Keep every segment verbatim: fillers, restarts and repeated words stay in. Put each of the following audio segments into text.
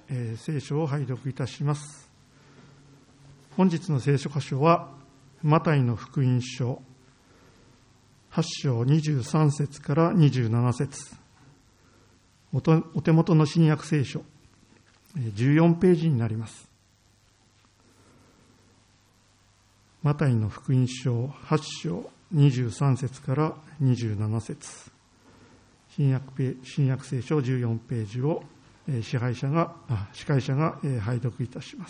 えー、聖書を拝読いたします。本日の聖書箇所はマタイの福音書はち章にじゅうさん節からにじゅうなな節、おとお手元の新約聖書じゅうよんページになります。マタイの福音書はち章にじゅうさん節からにじゅうなな節、新約ペ新約聖書じゅうよんページを支配者が司会者が拝読いたします。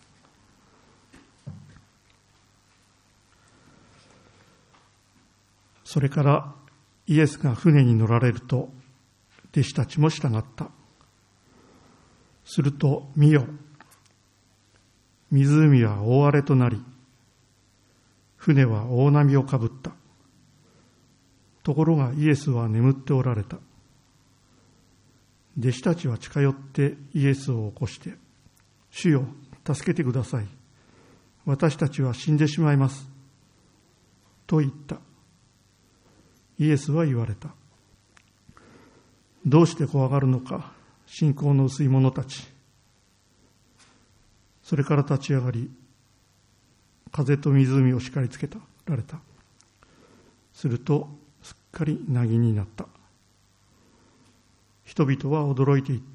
それからイエスが船に乗られると弟子たちも従った。すると見よ、湖は大荒れとなり、船は大波をかぶった。ところがイエスは眠っておられた。弟子たちは近寄ってイエスを起こして、主よ、助けてください。私たちは死んでしまいます。と言った。イエスは言われた。どうして怖がるのか、信仰の薄い者たち。それから立ち上がり、風と湖を叱りつけたられた。すると、すっかり凪になった。人々は驚いていった。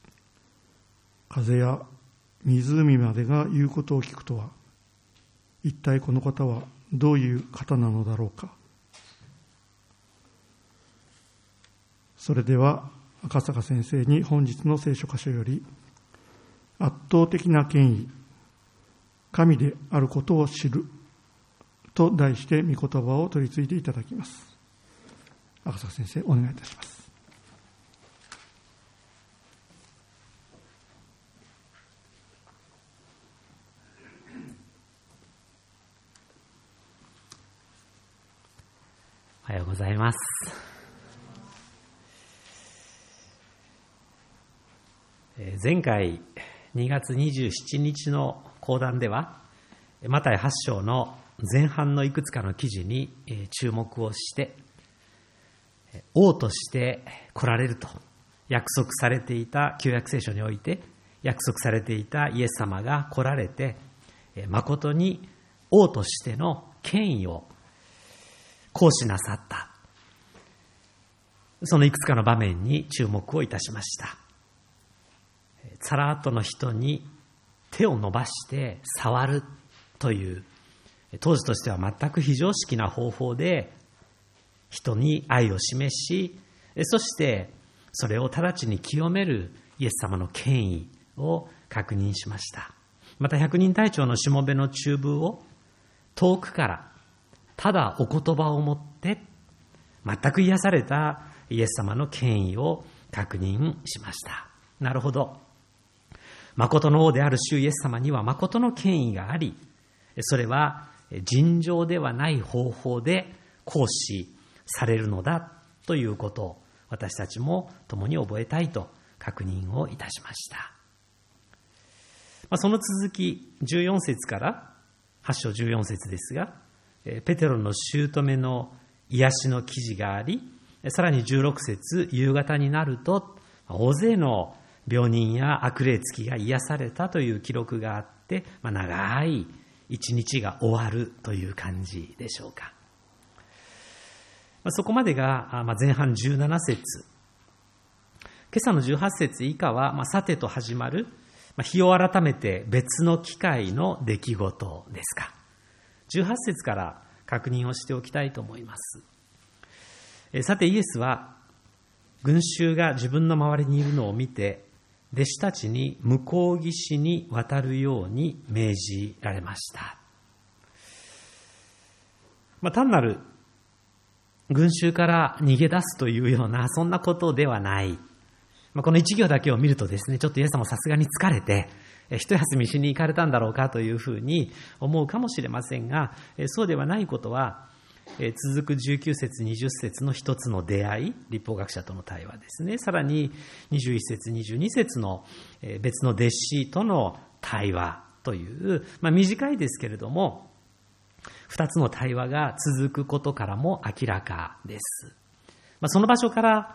風や湖までが言うことを聞くとは、一体この方はどういう方なのだろうか。それでは赤坂先生に本日の聖書箇所より、圧倒的な権威、神であることを知ると題して御言葉を取り次いでいただきます。赤坂先生、お願いいたします。 おはようございます。前回にがつにじゅうしちにちの講談では、マタイはち章の前半のいくつかの記事に注目をして、王として来られると約束されていた、旧約聖書において約束されていたイエス様が来られて、誠に王としての権威を行使なさった、そのいくつかの場面に注目をいたしました。サラートの人に手を伸ばして触るという、当時としては全く非常識な方法で人に愛を示し、そしてそれを直ちに清めるイエス様の権威を確認しました。また百人隊長のしもべの中風を遠くからただお言葉を持って全く癒されたイエス様の権威を確認しました。なるほど。誠の王である主イエス様には誠の権威があり、それは尋常ではない方法で行使されるのだということを私たちも共に覚えたいと確認をいたしました。その続きじゅうよん節からはち章じゅうよん節ですが、ペテロの姑の癒しの記事があり、さらにじゅうろく節、夕方になると大勢の病人や悪霊つきが癒されたという記録があって、まあ、長い一日が終わるという感じでしょうか。まあ、そこまでが、まあ、前半じゅうなな節。今朝のじゅうはち節以下は、まあ、さてと始まる、まあ、日を改めて別の機会の出来事ですか。じゅうはち節から確認をしておきたいと思います。えさてイエスは群衆が自分の周りにいるのを見て、弟子たちに向こう岸に渡るように命じられました。まあ、単なる群衆から逃げ出すというようなそんなことではない。まあ、この一行だけを見るとですね、ちょっとイエス様さすがに疲れて一休みしに行かれたんだろうかというふうに思うかもしれませんが、そうではないことは、続くじゅうきゅう節にじゅう節の一つの出会い、律法学者との対話ですね。さらににじゅういち節にじゅうに節の別の弟子との対話という、まあ、短いですけれども二つの対話が続くことからも明らかです。まあ、その場所から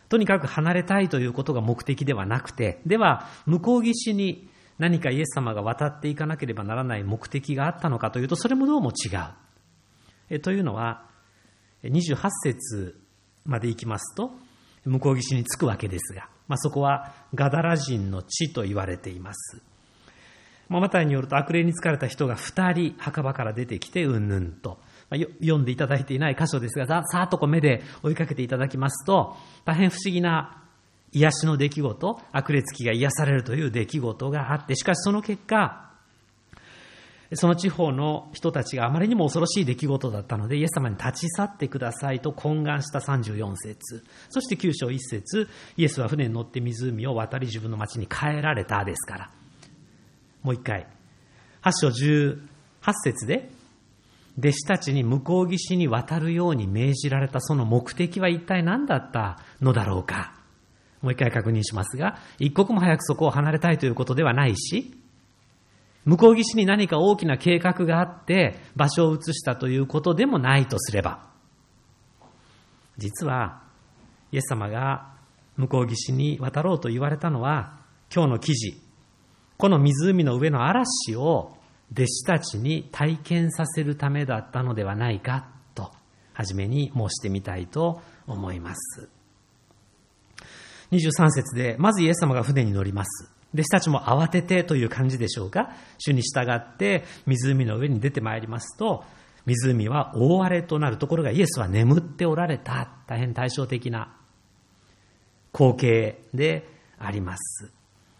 とにかく離れたいということが目的ではなくて、では向こう岸に何かイエス様が渡っていかなければならない目的があったのかというと、それもどうも違う。えというのは、にじゅうはち節まで行きますと、向こう岸に着くわけですが、まあ、そこはガダラ人の地と言われています。まあ、マタイによると悪霊に疲れた人が二人墓場から出てきてうんぬんと、まあ、読んでいただいていない箇所ですが、さーっとこう目で追いかけていただきますと、大変不思議な癒しの出来事、悪霊つきが癒されるという出来事があって、しかしその結果、その地方の人たちがあまりにも恐ろしい出来事だったので、イエス様に立ち去ってくださいと懇願したさんじゅうよん節、そしてきゅう章いち節、イエスは船に乗って湖を渡り自分の町に帰られたですから。もう一回、はち章じゅうはち節で、弟子たちに向こう岸に渡るように命じられたその目的は一体何だったのだろうか。もう一回確認しますが、一刻も早くそこを離れたいということではないし、向こう岸に何か大きな計画があって場所を移したということでもないとすれば、実はイエス様が向こう岸に渡ろうと言われたのは、今日の記事、この湖の上の嵐を弟子たちに体験させるためだったのではないかと、はじめに申してみたいと思います。にじゅうさん節で、まずイエス様が船に乗ります。弟子たちも慌ててという感じでしょうか。主に従って湖の上に出てまいりますと、湖は大荒れとなるところがイエスは眠っておられた、大変対照的な光景であります。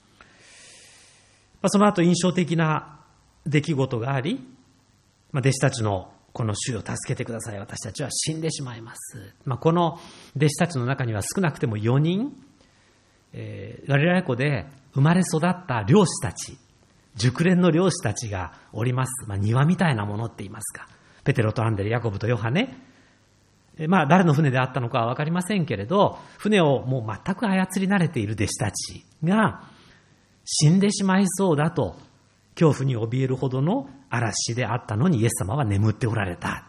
その後印象的な出来事があり、弟子たちのこの主を助けてください、私たちは死んでしまいます。まあ、この弟子たちの中には少なくてもよにん、えー、ガリラヤ湖で生まれ育った漁師たち、熟練の漁師たちがおります。まあ、庭みたいなものって言いますか。ペテロとアンデレ、ヤコブとヨハネ。えー、まあ、誰の船であったのかはわかりませんけれど、船をもう全く操り慣れている弟子たちが死んでしまいそうだと、恐怖に怯えるほどの嵐であったのにイエス様は眠っておられた。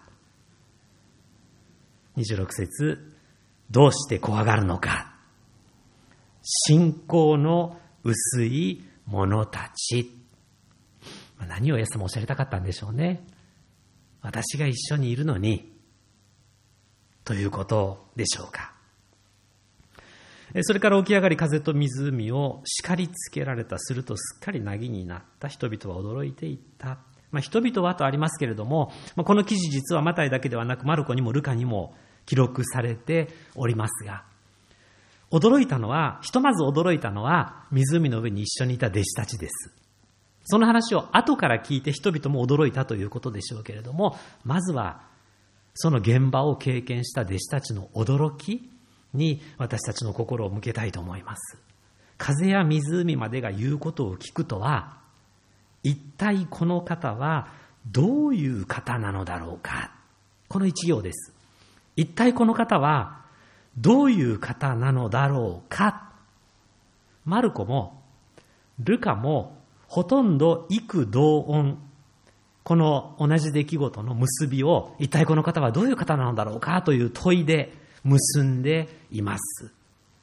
にじゅうろく節、どうして怖がるのか。信仰の薄い者たち。何をイエス様おっしゃりたかったんでしょうね。私が一緒にいるのにということでしょうか。それから起き上がり風と湖を叱りつけられた。するとすっかり凪になった。人々は驚いていった。まあ、人々はとありますけれども、まあ、この記事実はマタイだけではなくマルコにもルカにも記録されておりますが、驚いたのは、ひとまず驚いたのは湖の上に一緒にいた弟子たちです。その話を後から聞いて人々も驚いたということでしょうけれども、まずはその現場を経験した弟子たちの驚きに私たちの心を向けたいと思います。風や湖までが言うことを聞くとは、一体この方はどういう方なのだろうか。この一行です。一体この方はどういう方なのだろうか。マルコもルカもほとんど異口同音、この同じ出来事の結びを一体この方はどういう方なのだろうかという問いで結んでいます。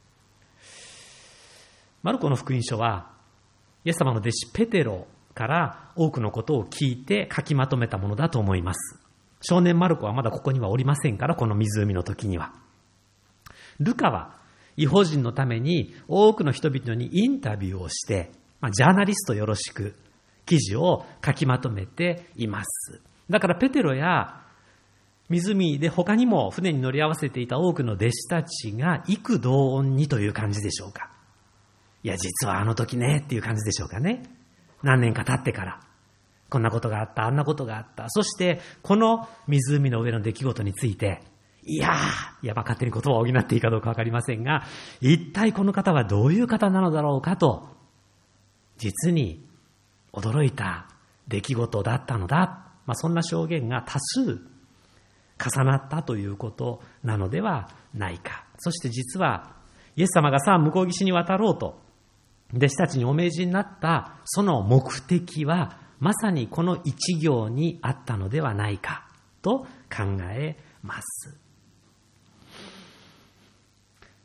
マルコの福音書はイエス様の弟子ペテロから多くのことを聞いて書きまとめたものだと思います。少年マルコはまだここにはおりませんから、この湖の時には。ルカは異邦人のために多くの人々にインタビューをして、まあ、ジャーナリストよろしく記事を書きまとめています。だからペテロや湖で他にも船に乗り合わせていた多くの弟子たちが異口同音にという感じでしょうか。いや実はあの時ねっていう感じでしょうかね。何年か経ってからこんなことがあった、あんなことがあった。そしてこの湖の上の出来事について、いやー、いやまあ勝手に言葉を補っていいかどうかわかりませんが、一体この方はどういう方なのだろうかと、実に驚いた出来事だったのだ。まあ、そんな証言が多数重なったということなのではないか。そして実はイエス様がさあ向こう岸に渡ろうと弟子たちにお命じになったその目的はまさにこの一行にあったのではないかと考えます。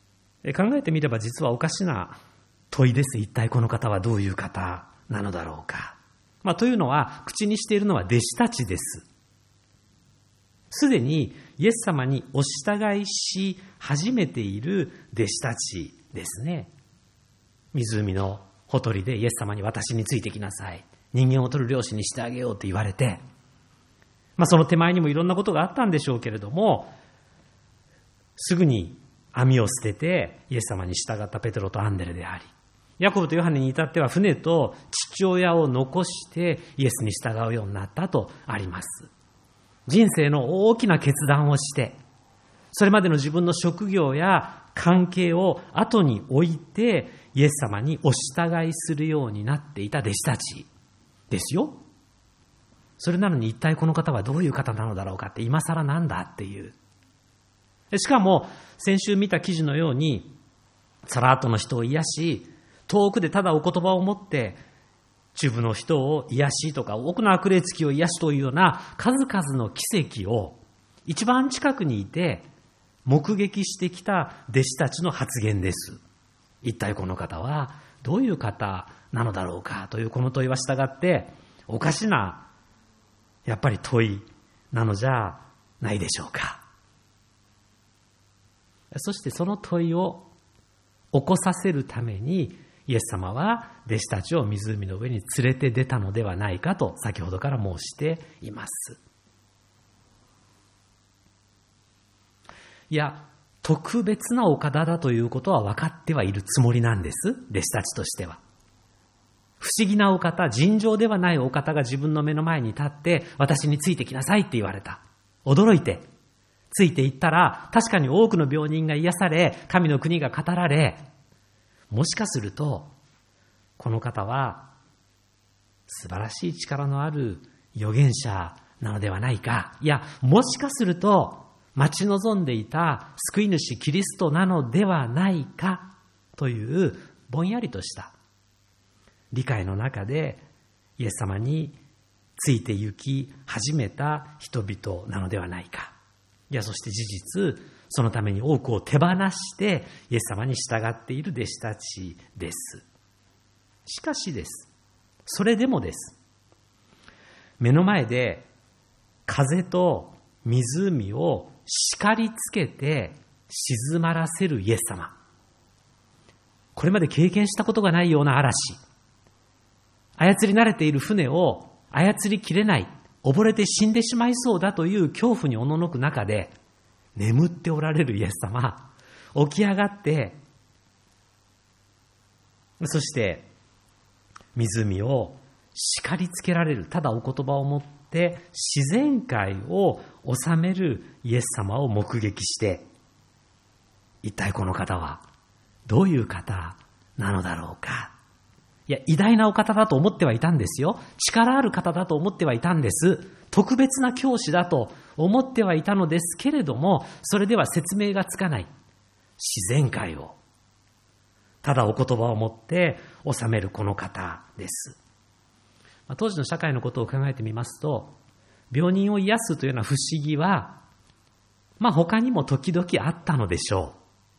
考えてみれば実はおかしな問いです。一体この方はどういう方なのだろうか。まあ、というのは、口にしているのは弟子たちです。すでにイエス様にお従いし始めている弟子たちですね。湖のほとりでイエス様に私についてきなさい。人間を取る漁師にしてあげようと言われて、まあ、その手前にもいろんなことがあったんでしょうけれども、すぐに網を捨ててイエス様に従ったペテロとアンデレであり、ヤコブとヨハネに至っては船と父親を残してイエスに従うようになったとあります。人生の大きな決断をして、それまでの自分の職業や関係を後に置いてイエス様にお従いするようになっていた弟子たちですよ。それなのに一体この方はどういう方なのだろうかって、今更なんだっていう。しかも先週見た記事のように、サラートの人を癒し、遠くでただお言葉を持って中部の人を癒しとか、多くの悪霊つきを癒しというような数々の奇跡を一番近くにいて目撃してきた弟子たちの発言です。一体この方はどういう方なのだろうかというこの問いは従っておかしなやっぱり問いなのじゃないでしょうか。そしてその問いを起こさせるためにイエス様は弟子たちを湖の上に連れて出たのではないかと先ほどから申しています。いや、特別なお方だということは分かってはいるつもりなんです、弟子たちとしては。不思議なお方、尋常ではないお方が自分の目の前に立って私についてきなさいって言われた。驚いてついていったら、確かに多くの病人が癒され、神の国が語られ、もしかするとこの方は素晴らしい力のある預言者なのではないか、いや、もしかすると待ち望んでいた救い主キリストなのではないかというぼんやりとした理解の中でイエス様について行き始めた人々なのではないか。いや、そして事実そのために多くを手放してイエス様に従っている弟子たちです。しかしです、それでもです、目の前で風と湖を叱りつけて静まらせるイエス様、これまで経験したことがないような嵐、操り慣れている船を操りきれない、溺れて死んでしまいそうだという恐怖におののく中で眠っておられるイエス様、起き上がって、そして湖を叱りつけられる、ただお言葉を持って自然界を治めるイエス様を目撃して、一体この方はどういう方なのだろうか。いや、偉大なお方だと思ってはいたんですよ。力ある方だと思ってはいたんです。特別な教師だと思ってはいたのですけれども、それでは説明がつかない。自然界をただお言葉を持って治めるこの方です。当時の社会のことを考えてみますと、病人を癒すというような不思議は、まあ他にも時々あったのでしょう。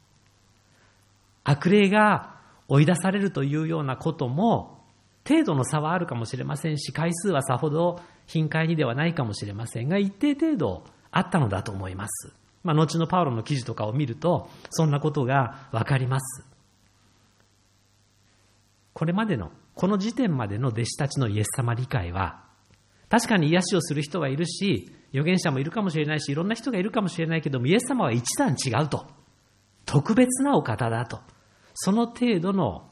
悪霊が追い出されるというようなことも程度の差はあるかもしれませんし、回数はさほど頻回にではないかもしれませんが、一定程度あったのだと思います。まあ、後のパウロの記事とかを見るとそんなことがわかります。これまでのこの時点までの弟子たちのイエス様理解は、確かに癒しをする人はいるし、預言者もいるかもしれないし、いろんな人がいるかもしれないけども、イエス様は一段違うと、特別なお方だと、その程度の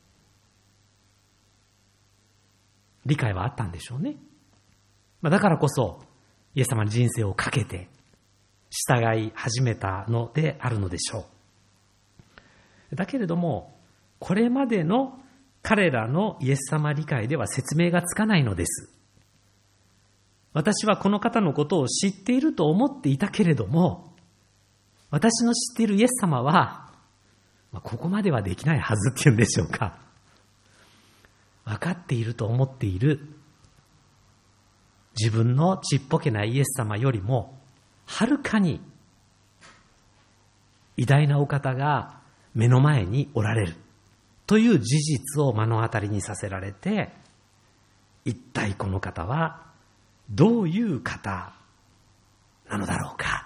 理解はあったんでしょうね。まあ、だからこそイエス様に人生をかけて従い始めたのであるのでしょう。だけれども、これまでの彼らのイエス様理解では説明がつかないのです。私はこの方のことを知っていると思っていたけれども、私の知っているイエス様はまあ、ここまではできないはずっていうんでしょうか。分かっていると思っている自分のちっぽけなイエス様よりもはるかに偉大なお方が目の前におられるという事実を目の当たりにさせられて、一体この方はどういう方なのだろうか。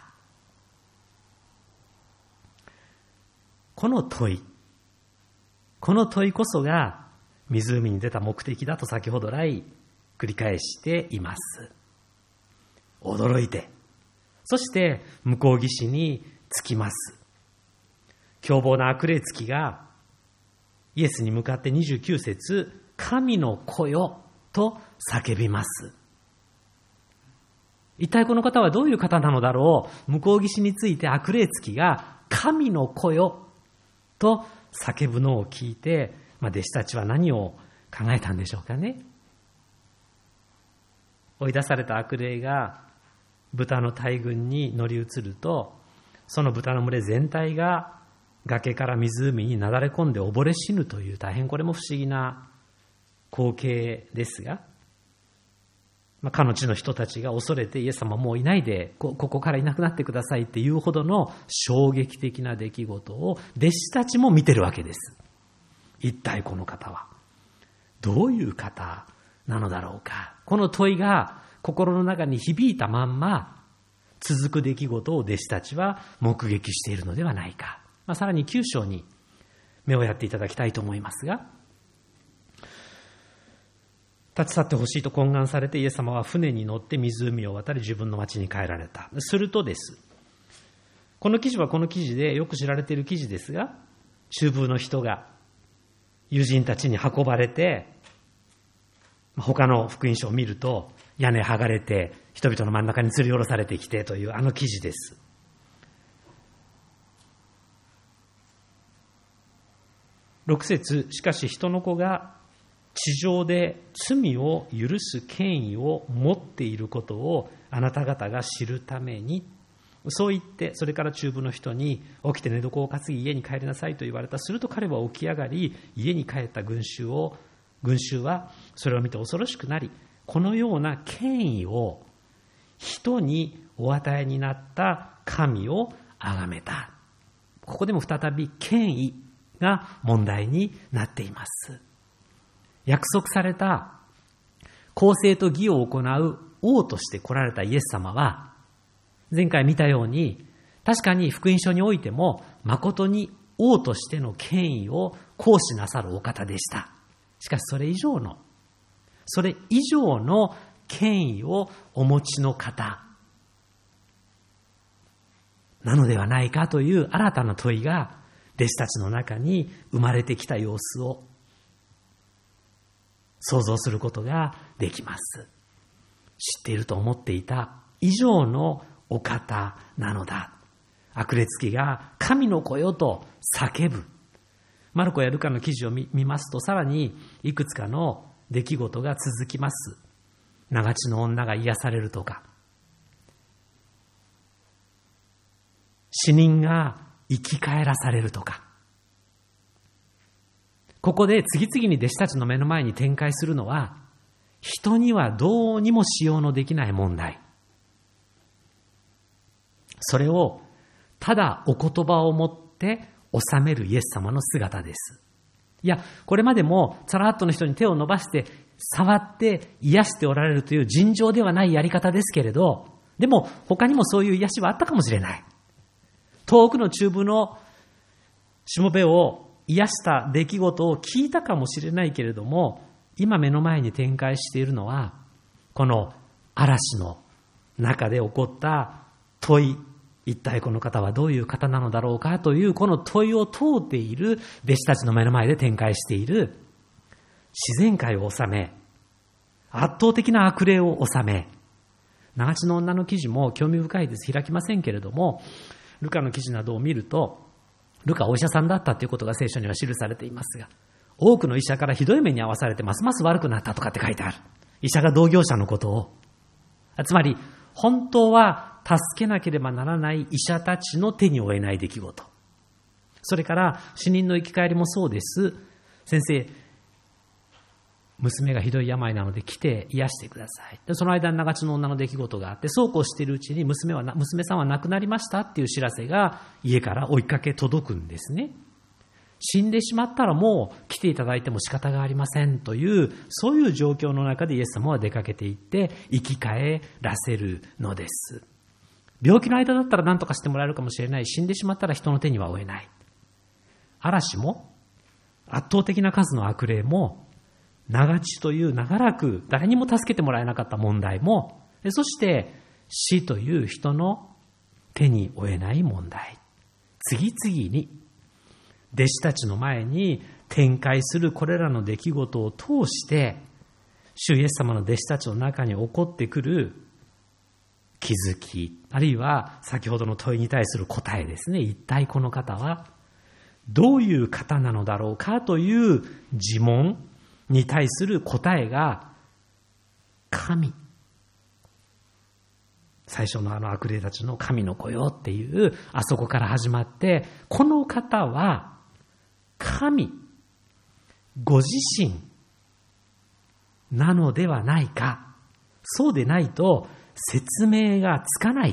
この問い、この問いこそが湖に出た目的だと先ほど来繰り返しています。驚いて、そして向こう岸に着きます。凶暴な悪霊つきがイエスに向かってにじゅうきゅう節、神の子よと叫びます。一体この方はどういう方なのだろう。向こう岸について悪霊つきが神の子よと叫ぶのを聞いて、まあ、弟子たちは何を考えたんでしょうかね。追い出された悪霊が豚の大群に乗り移ると、その豚の群れ全体が崖から湖になだれ込んで溺れ死ぬという、大変これも不思議な光景ですが、まあ、かの地の人たちが恐れてイエス様もういないで こ, ここからいなくなってくださいっていうほどの衝撃的な出来事を弟子たちも見てるわけです。一体この方はどういう方なのだろうか。この問いが心の中に響いたまんま続く出来事を弟子たちは目撃しているのではないか。まあ、さらにきゅう章に目をやっていただきたいと思いますが、立ち去ってほしいと懇願されてイエス様は船に乗って湖を渡り自分の町に帰られた。するとです、この記事はこの記事でよく知られている記事ですが、中部の人が友人たちに運ばれて、他の福音書を見ると屋根剥がれて人々の真ん中に吊り下ろされてきてというあの記事です。ろく節、しかし人の子が地上で罪を許す権威を持っていることをあなた方が知るために、そう言って、それから中部の人に起きて寝床を担ぎ家に帰りなさいと言われた。すると彼は起き上がり家に帰った群衆を群衆はそれを見て恐ろしくなり、このような権威を人にお与えになった神を崇めた。ここでも再び権威が問題になっています。約束された公正と義を行う王として来られたイエス様は、前回見たように確かに福音書においても誠に王としての権威を行使なさるお方でした。しかしそれ以上のそれ以上の権威をお持ちの方なのではないかという新たな問いが弟子たちの中に生まれてきた様子を想像することができます。知っていると思っていた以上のお方なのだ。悪霊つきが神の子よと叫ぶ。マルコやルカの記事を 見, 見ますと、さらにいくつかの出来事が続きます。長血の女が癒されるとか、死人が生き返らされるとか、ここで次々に弟子たちの目の前に展開するのは、人にはどうにもしようのできない問題。それをただお言葉を持って収めるイエス様の姿です。いや、これまでもサラットの人に手を伸ばして触って癒しておられるという尋常ではないやり方ですけれど、でも他にもそういう癒しはあったかもしれない。遠くの中部のしもべを癒した出来事を聞いたかもしれないけれども、今目の前に展開しているのはこの嵐の中で起こった問い、一体この方はどういう方なのだろうかというこの問いを問うている弟子たちの目の前で展開している自然界を治め、圧倒的な悪霊を治め、長血の女の記事も興味深いです。開きませんけれども、ルカの記事などを見ると、ルカはお医者さんだったということが聖書には記されていますが、多くの医者からひどい目に遭わされてますます悪くなったとかって書いてある。医者が同業者のことを、つまり本当は助けなければならない医者たちの手に負えない出来事、それから死人の生き返りもそうです。先生、娘がひどい病なので来て癒してください。でその間に長血の女の出来事があって、そうこうしているうちに娘は娘さんは亡くなりましたっていう知らせが家から追いかけ届くんですね。 死んでしまったらもう来ていただいても仕方がありませんという、そういう状況の中でイエス様は出かけていって生き返らせるのです。病気の間だったら何とかしてもらえるかもしれない。死んでしまったら人の手には負えない。嵐も圧倒的な数の悪霊も、長地という長らく誰にも助けてもらえなかった問題も、そして死という人の手に負えない問題、次々に弟子たちの前に展開するこれらの出来事を通して、主イエス様の弟子たちの中に起こってくる気づき、あるいは先ほどの問いに対する答えですね。一体この方はどういう方なのだろうかという自問に対する答えが、神。最初のあの悪霊たちの神の子よっていう、あそこから始まって、この方は神ご自身なのではないか。そうでないと説明がつかない。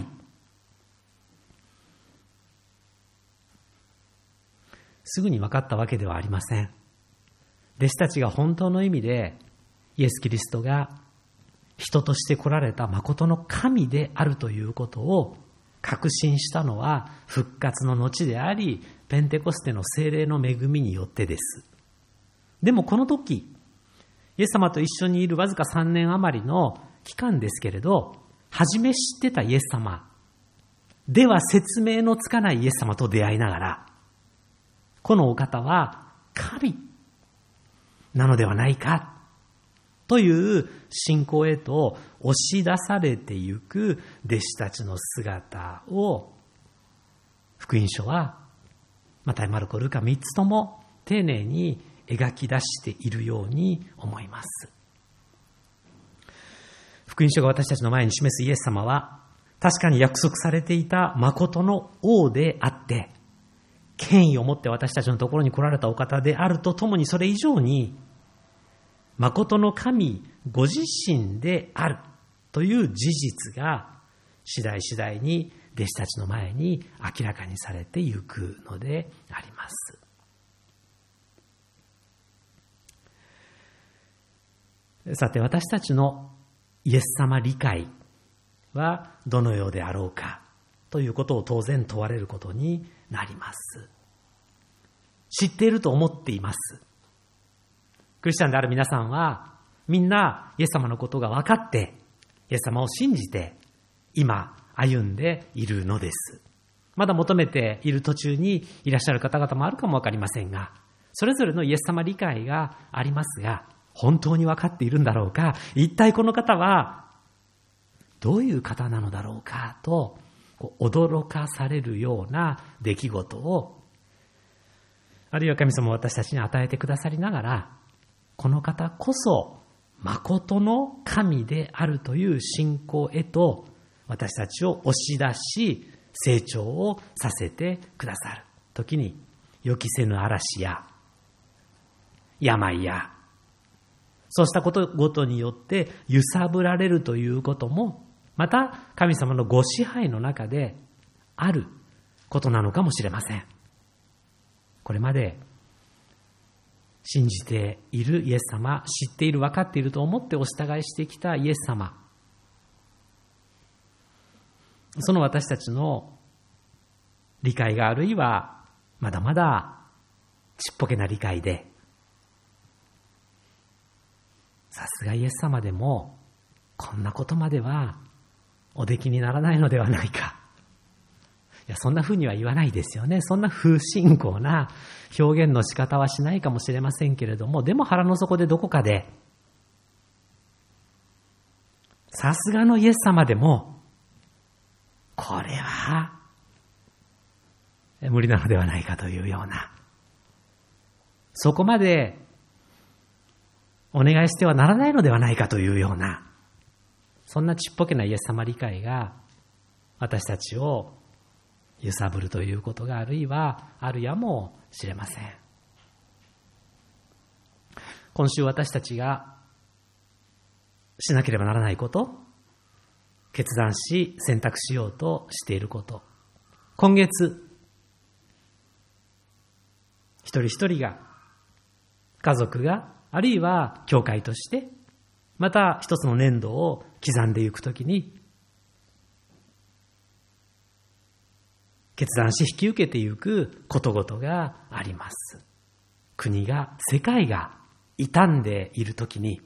すぐに分かったわけではありません。弟子たちが本当の意味でイエス・キリストが人として来られた誠の神であるということを確信したのは復活の後であり、ペンテコステの聖霊の恵みによってです。でもこの時、イエス様と一緒にいるわずかさんねん余りの期間ですけれど、初め知ってたイエス様では説明のつかないイエス様と出会いながら、このお方は神なのではないかという信仰へと押し出されてゆく弟子たちの姿を、福音書はマタイ、マルコ、ルカみっつとも丁寧に描き出しているように思います。福音書が私たちの前に示すイエス様は、確かに約束されていた誠の王であって、権威を持って私たちのところに来られたお方であるとともに、それ以上に誠の神ご自身であるという事実が次第次第に弟子たちの前に明らかにされていくのであります。さて、私たちのイエス様理解はどのようであろうかということを当然問われることになります。知っていると思っています。クリスチャンである皆さんはみんなイエス様のことが分かって、イエス様を信じて今歩んでいるのです。まだ求めている途中にいらっしゃる方々もあるかも分かりませんが、それぞれのイエス様理解がありますが、本当に分かっているんだろうか、一体この方はどういう方なのだろうかと驚かされるような出来事を、あるいは神様は私たちに与えてくださりながら、この方こそ誠の神であるという信仰へと私たちを押し出し成長をさせてくださる。時に予期せぬ嵐や病やそうしたことごとによって揺さぶられるということも、また神様のご支配の中であることなのかもしれません。これまで信じているイエス様、知っている、分かっていると思ってお従いしてきたイエス様、その私たちの理解があるいはまだまだちっぽけな理解で、さすがイエス様でもこんなことまではおできにならないのではないか。いや、そんなふうには言わないですよね。そんな不信仰な表現の仕方はしないかもしれませんけれども、でも腹の底でどこかで、さすがのイエス様でもこれは無理なのではないかというような、そこまでお願いしてはならないのではないかというような、そんなちっぽけなイエス様理解が私たちを揺さぶるということがあるいはあるやもしれません。今週私たちがしなければならないこと、決断し選択しようとしていること、今月一人一人が、家族が、あるいは教会として、また一つの年度を刻んでいくときに、決断し引き受けていくことごとがあります。国が、世界が傷んでいるときに、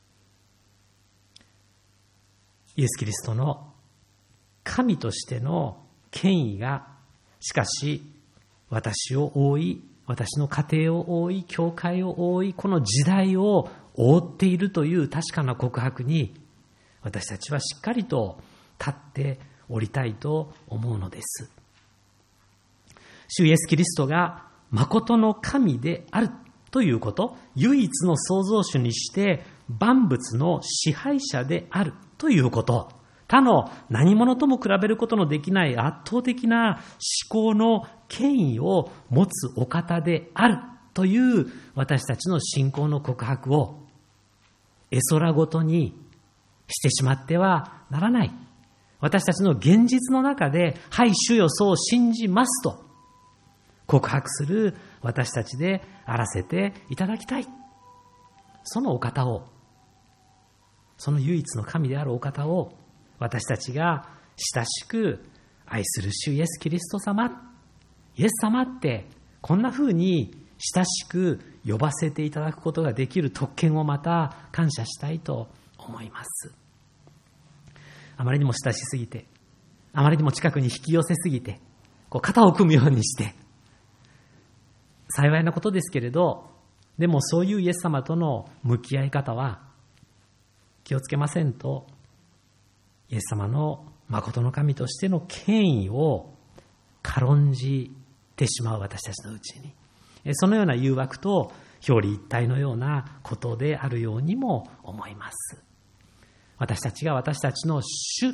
イエス・キリストの神としての権威が、しかし私を覆い、私の家庭を覆い、教会を覆い、この時代を覆っているという確かな告白に、私たちはしっかりと立っておりたいと思うのです。主イエス・キリストが誠の神であるということ、唯一の創造主にして万物の支配者であるということ、他の何者とも比べることのできない圧倒的な思考の権威を持つお方であるという私たちの信仰の告白を絵空ごとにしてしまってはならない。私たちの現実の中で、はい、主よそう信じますと告白する私たちであらせていただきたい。そのお方を、その唯一の神であるお方を私たちが親しく愛する主イエス・キリスト様、イエス様ってこんな風に親しく呼ばせていただくことができる特権をまた感謝したいと思います。あまりにも親しすぎて、あまりにも近くに引き寄せすぎて、こう肩を組むようにして、幸いなことですけれど、でもそういうイエス様との向き合い方は気をつけませんと、イエス様の誠の神としての権威を軽んじてしまう私たちのうちに、そのような誘惑と表裏一体のようなことであるようにも思います。私たちが私たちの主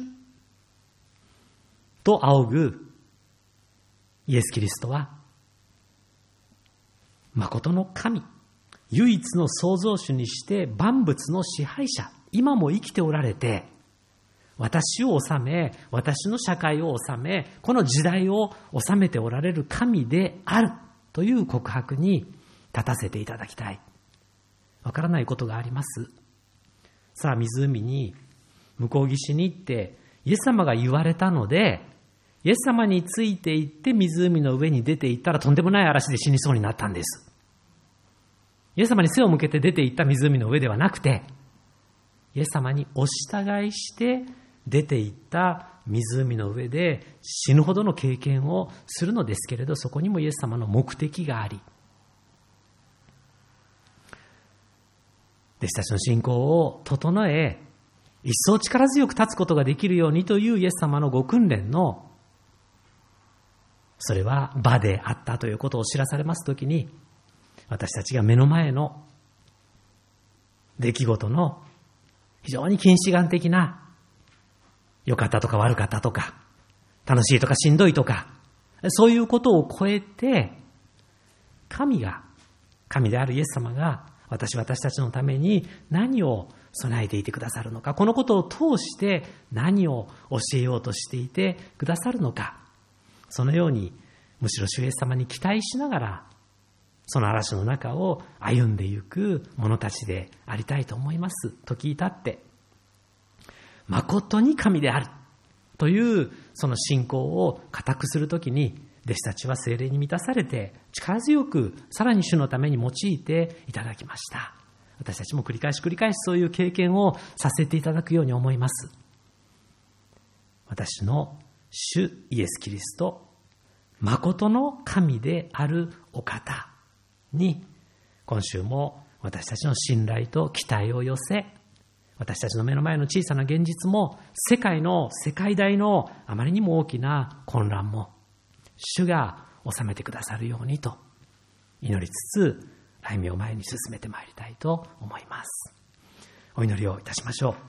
と仰ぐイエス・キリストは、誠の神、唯一の創造主にして万物の支配者、今も生きておられて、私を治め、私の社会を治め、この時代を治めておられる神であるという告白に立たせていただきたい。わからないことがあります。さあ、湖に向こう岸に行って、イエス様が言われたので、イエス様について行って湖の上に出て行ったらとんでもない嵐で死にそうになったんです。イエス様に背を向けて出て行った湖の上ではなくて、イエス様にお従いして出て行った湖の上で死ぬほどの経験をするのですけれど、そこにもイエス様の目的があり、弟子たちの信仰を整え、一層力強く立つことができるようにというイエス様のご訓練の、それは場であったということを知らされますときに、私たちが目の前の出来事の非常に近視眼的な良かったとか悪かったとか楽しいとかしんどいとか、そういうことを超えて、神が、神であるイエス様が私私たちのために何を備えていてくださるのか、このことを通して何を教えようとしていてくださるのか、そのようにむしろ主イエス様に期待しながら、その嵐の中を歩んでいく者たちでありたいと思います。時至って誠に神であるというその信仰を固くするときに、弟子たちは聖霊に満たされて力強くさらに主のために用いていただきました。私たちも繰り返し繰り返しそういう経験をさせていただくように思います。私の主イエス・キリスト、誠の神であるお方に、今週も私たちの信頼と期待を寄せ、私たちの目の前の小さな現実も、世界の世界大のあまりにも大きな混乱も、主が収めてくださるようにと祈りつつ、歩みを前に進めてまいりたいと思います。お祈りをいたしましょう。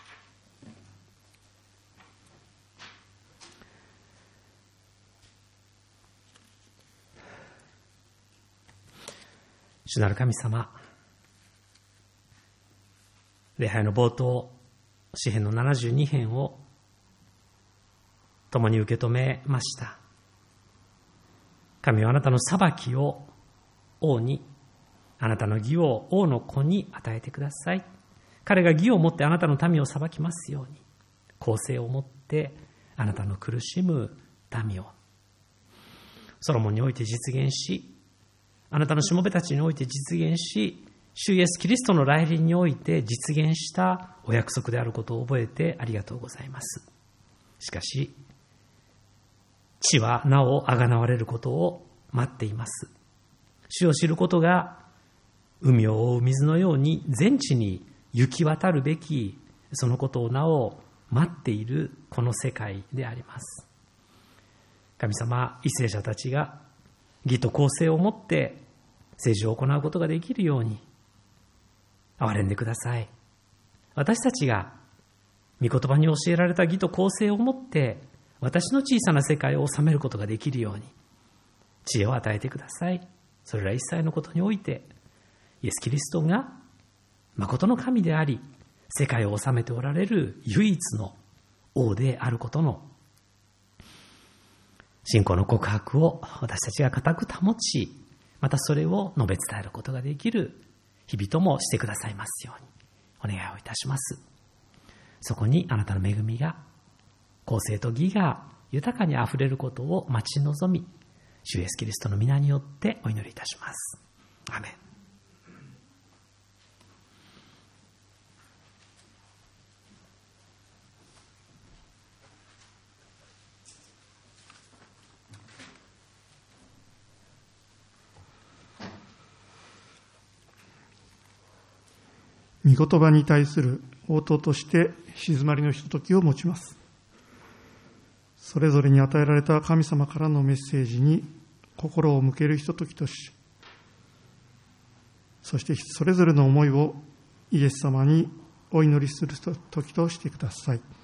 主なる神様、礼拝の冒頭、詩編のななじゅうに編を共に受け止めました。神はあなたの裁きを王に、あなたの義を王の子に与えてください。彼が義を持ってあなたの民を裁きますように、公正を持ってあなたの苦しむ民を。ソロモンにおいて実現し、あなたのしもべたちにおいて実現し、主イエスキリストの来臨において実現したお約束であることを覚えてありがとうございます。しかし、地はなおあがなわれることを待っています。主を知ることが海を覆う水のように全地に行き渡るべき、そのことをなお待っているこの世界であります。神様、為政者たちが義と公正をもって政治を行うことができるように憐れんでください。私たちが御言葉に教えられた義と公正をもって私の小さな世界を治めることができるように知恵を与えてください。それら一切のことにおいてイエス・キリストが誠の神であり、世界を治めておられる唯一の王であることの信仰の告白を私たちが固く保ち、またそれを述べ伝えることができる日々ともしてくださいますようにお願いをいたします。そこにあなたの恵みが、公正と義が豊かにあふれることを待ち望み、主イエスキリストの皆によってお祈りいたします。アーメン。 御言葉に対する応答として静まりのひとときを持ちます。それぞれに与えられた神様からのメッセージに心を向けるひとときとし、そしてそれぞれの思いをイエス様にお祈りするときとしてください。